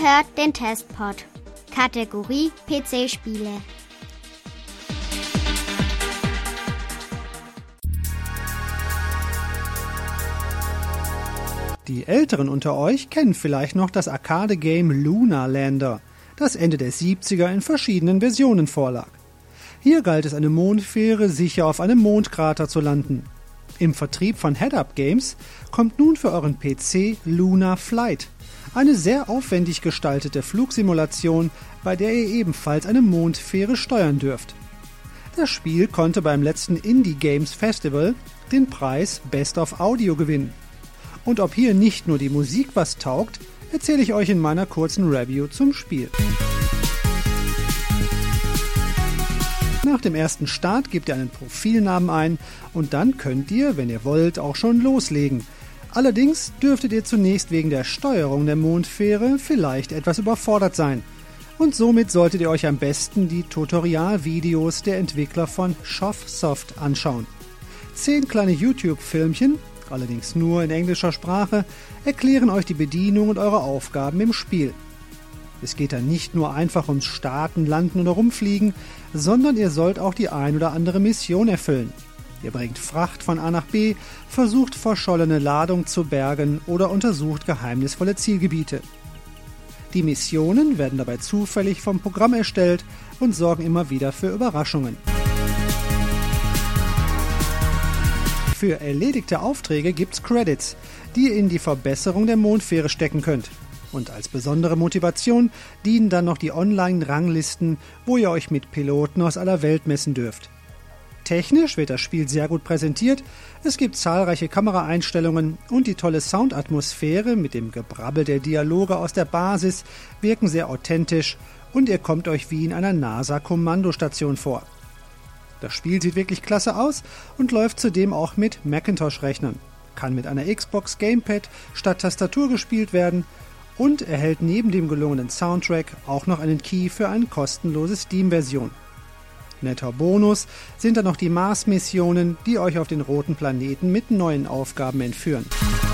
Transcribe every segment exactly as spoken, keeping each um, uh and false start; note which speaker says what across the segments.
Speaker 1: hört den Testpod. Kategorie P C-Spiele.
Speaker 2: Die Älteren unter euch kennen vielleicht noch das Arcade-Game Lunar Lander, das Ende der siebziger in verschiedenen Versionen vorlag. Hier galt es, eine Mondfähre sicher auf einem Mondkrater zu landen. Im Vertrieb von Head-Up Games kommt nun für euren P C Lunar Flight, eine sehr aufwendig gestaltete Flugsimulation, bei der ihr ebenfalls eine Mondfähre steuern dürft. Das Spiel konnte beim letzten Indie Games Festival den Preis Best of Audio gewinnen. Und ob hier nicht nur die Musik was taugt, erzähle ich euch in meiner kurzen Review zum Spiel. Nach dem ersten Start gebt ihr einen Profilnamen ein und dann könnt ihr, wenn ihr wollt, auch schon loslegen. Allerdings dürftet ihr zunächst wegen der Steuerung der Mondfähre vielleicht etwas überfordert sein. Und somit solltet ihr euch am besten die Tutorialvideos der Entwickler von Chofsoft anschauen. Zehn kleine YouTube-Filmchen, allerdings nur in englischer Sprache, erklären euch die Bedienung und eure Aufgaben im Spiel. Es geht dann nicht nur einfach ums Starten, Landen oder Rumfliegen, sondern ihr sollt auch die ein oder andere Mission erfüllen. Ihr bringt Fracht von A nach B, versucht verschollene Ladung zu bergen oder untersucht geheimnisvolle Zielgebiete. Die Missionen werden dabei zufällig vom Programm erstellt und sorgen immer wieder für Überraschungen. Für erledigte Aufträge gibt's Credits, die ihr in die Verbesserung der Mondfähre stecken könnt. Und als besondere Motivation dienen dann noch die Online-Ranglisten, wo ihr euch mit Piloten aus aller Welt messen dürft. Technisch wird das Spiel sehr gut präsentiert, es gibt zahlreiche Kameraeinstellungen und die tolle Soundatmosphäre mit dem Gebrabbel der Dialoge aus der Basis wirken sehr authentisch und ihr kommt euch wie in einer NASA-Kommandostation vor. Das Spiel sieht wirklich klasse aus und läuft zudem auch mit Macintosh-Rechnern, kann mit einer Xbox Gamepad statt Tastatur gespielt werden und erhält neben dem gelungenen Soundtrack auch noch einen Key für eine kostenlose Steam-Version. Netter Bonus sind dann noch die Mars-Missionen, die euch auf den roten Planeten mit neuen Aufgaben entführen.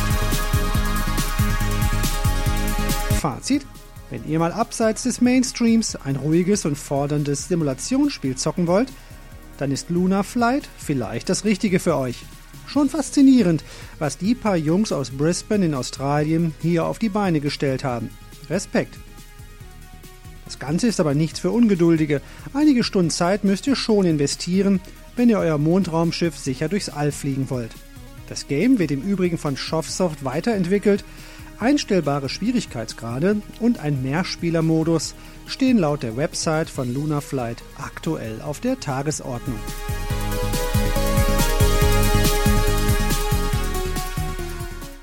Speaker 2: Fazit: Wenn ihr mal abseits des Mainstreams ein ruhiges und forderndes Simulationsspiel zocken wollt, dann ist Lunar Flight vielleicht das Richtige für euch. Schon faszinierend, was die paar Jungs aus Brisbane in Australien hier auf die Beine gestellt haben. Respekt. Das Ganze ist aber nichts für Ungeduldige. Einige Stunden Zeit müsst ihr schon investieren, wenn ihr euer Mondraumschiff sicher durchs All fliegen wollt. Das Game wird im Übrigen von Chofsoft weiterentwickelt. Einstellbare Schwierigkeitsgrade und ein Mehrspielermodus stehen laut der Website von Lunar Flight aktuell auf der Tagesordnung.